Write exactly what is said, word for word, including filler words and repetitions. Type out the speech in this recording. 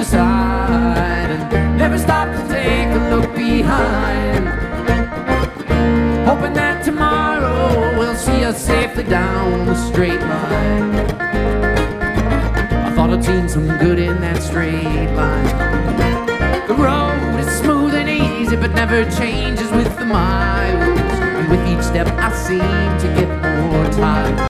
side and never stop to take a look behind, hoping that tomorrow will see us safely down the straight line. I thought I'd seen some good in that straight line. The road is smooth and easy but never changes with the miles, and with each step I seem to get more tired.